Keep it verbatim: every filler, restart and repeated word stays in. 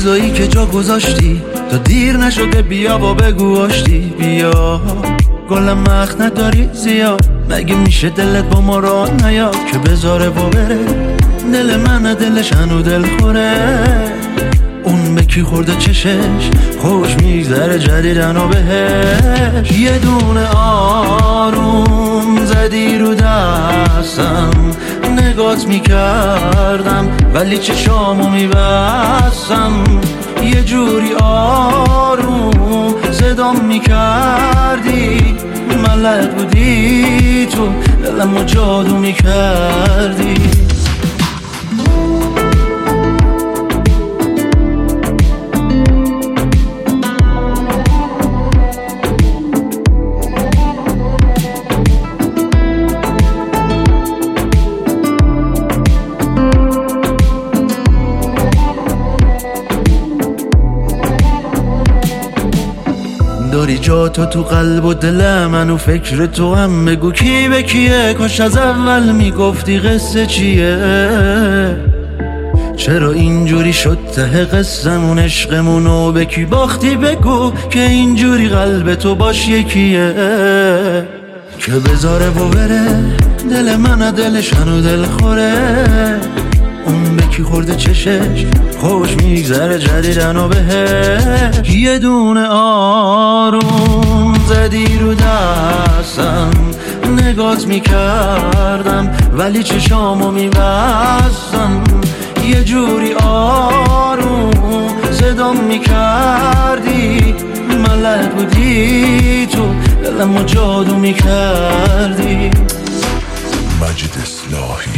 چیزایی که جا گذاشتی تا دیر نشده بیا و بگو آشتی. بیا گلم مخ نداری زیاد، مگه میشه دلت با ما را نیاد که بذاره و بره. دل من دلش هنو دل خوره، اون به کی خورده چشش خوش میگذره جدیدن و بهش. یه دونه آروم زدی رو دستم، نگات میکردم ولی چشامو میبستم. یه جوری آروم صدام میکردی، ملک بودی تو دلمو جادو میکردی. داری جا تو تو قلب و دل من و فکر تو هم، بگو کی به کیه. کاش از اول میگفتی قصه چیه، چرا اینجوری شد ته قصمون عشقمونو به کی باختی. بگو که اینجوری قلب تو باش یکیه که بذاره و بره. دل من دلش هنو دل خوره، اون به کی خورده چشش خوش میگذره جدیدن و بهش. یه دونه آروم زدی رو دستم، نگات میکردم ولی چشامو میبستم. یه جوری آروم صدام میکردی، ملک بودی تو دلمو جادو میکردی. مجید اصلاحی.